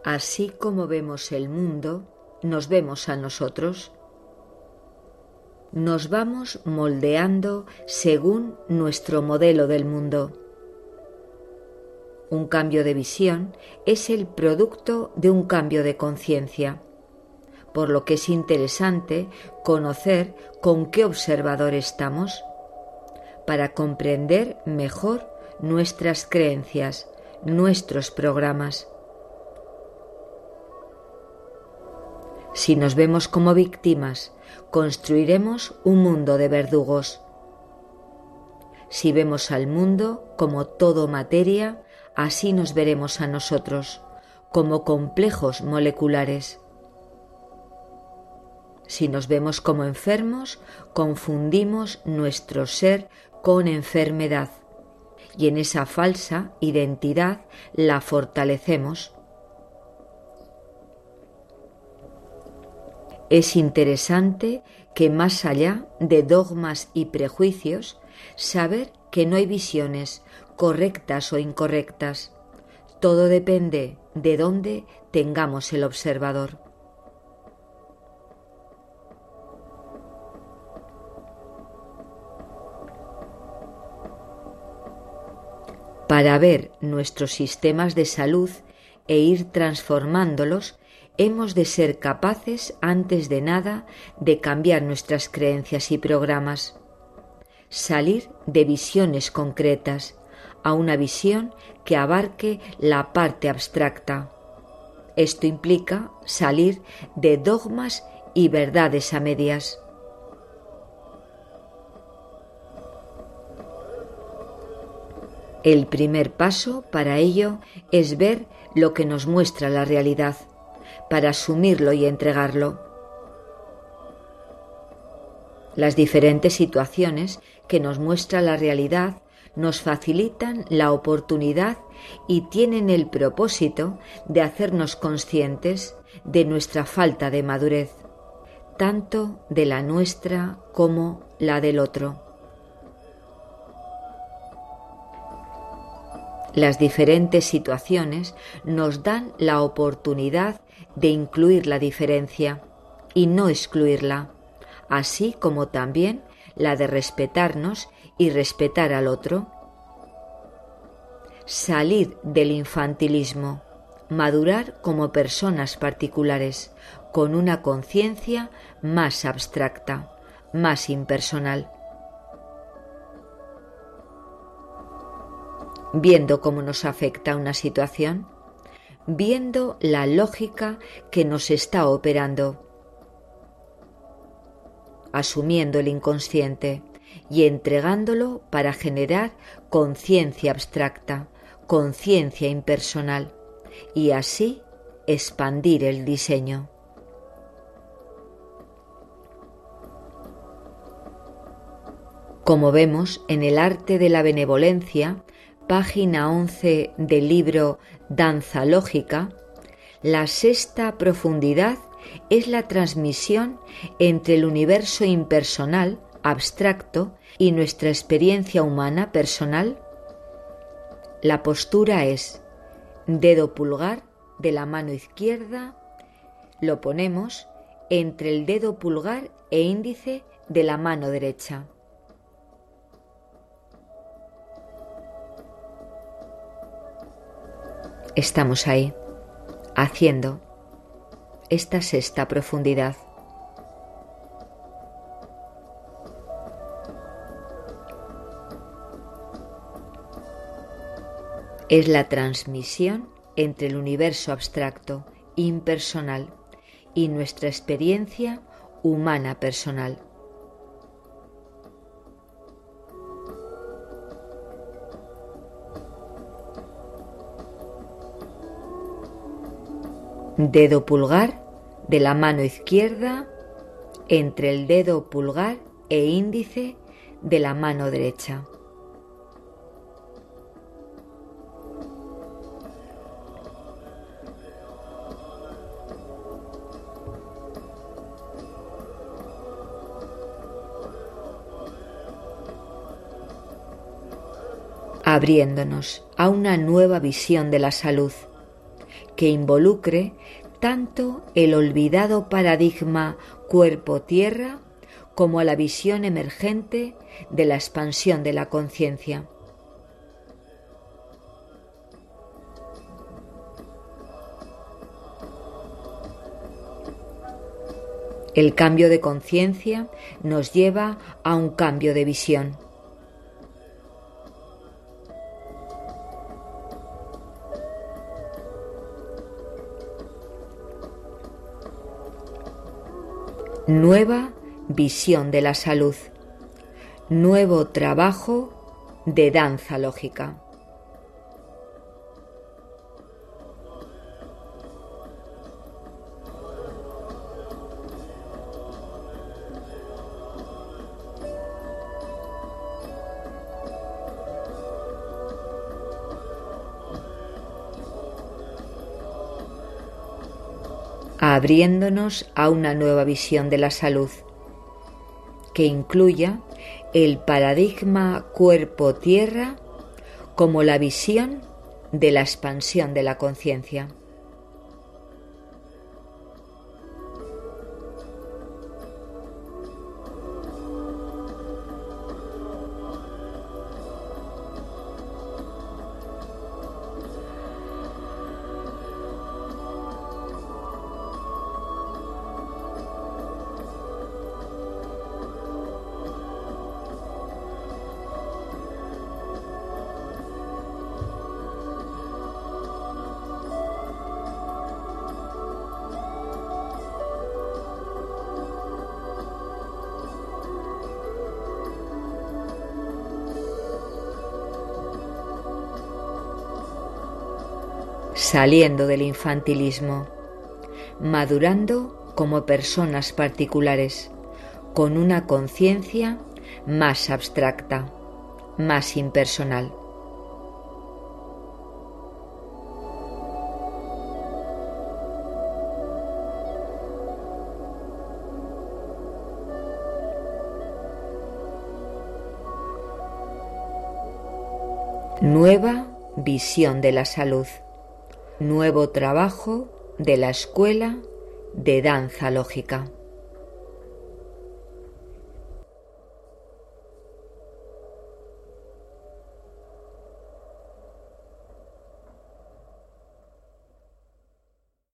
Así como vemos el mundo, nos vemos a nosotros. Nos vamos moldeando según nuestro modelo del mundo. Un cambio de visión es el producto de un cambio de conciencia, por lo que es interesante conocer con qué observador estamos, para comprender mejor nuestras creencias, nuestros programas. Si nos vemos como víctimas, construiremos un mundo de verdugos. Si vemos al mundo como todo materia, así nos veremos a nosotros, como complejos moleculares. Si nos vemos como enfermos, confundimos nuestro ser con enfermedad, y en esa falsa identidad la fortalecemos. Es interesante que más allá de dogmas y prejuicios, saber que no hay visiones correctas o incorrectas. Todo depende de dónde tengamos el observador. Para ver nuestros sistemas de salud e ir transformándolos, hemos de ser capaces, antes de nada, de cambiar nuestras creencias y programas. Salir de visiones concretas a una visión que abarque la parte abstracta. Esto implica salir de dogmas y verdades a medias. El primer paso para ello es ver lo que nos muestra la realidad, para asumirlo y entregarlo. Las diferentes situaciones que nos muestra la realidad nos facilitan la oportunidad y tienen el propósito de hacernos conscientes de nuestra falta de madurez, tanto de la nuestra como la del otro. Las diferentes situaciones nos dan la oportunidad de incluir la diferencia y no excluirla, así como también la de respetarnos y respetar al otro. Salir del infantilismo, madurar como personas particulares, con una conciencia más abstracta, más impersonal. Viendo cómo nos afecta una situación, viendo la lógica que nos está operando, asumiendo el inconsciente y entregándolo para generar conciencia abstracta, conciencia impersonal, y así expandir el diseño. Como vemos en el arte de la benevolencia, página 11 del libro Danza Lógica, la sexta profundidad es la transmisión entre el universo impersonal, abstracto, y nuestra experiencia humana personal. La postura es dedo pulgar de la mano izquierda, lo ponemos entre el dedo pulgar e índice de la mano derecha. Estamos ahí, haciendo esta sexta profundidad. Es la transmisión entre el universo abstracto, impersonal, y nuestra experiencia humana personal. Dedo pulgar de la mano izquierda entre el dedo pulgar e índice de la mano derecha. Abriéndonos a una nueva visión de la salud, que involucre tanto el olvidado paradigma cuerpo-tierra como a la visión emergente de la expansión de la conciencia. El cambio de conciencia nos lleva a un cambio de visión. Nueva visión de la salud. Nuevo trabajo de danza lógica. Abriéndonos a una nueva visión de la salud, que incluya el paradigma cuerpo-tierra como la visión de la expansión de la conciencia. Saliendo del infantilismo, madurando como personas particulares, con una conciencia más abstracta, más impersonal. Nueva visión de la salud. Nuevo trabajo de la escuela de danza lógica.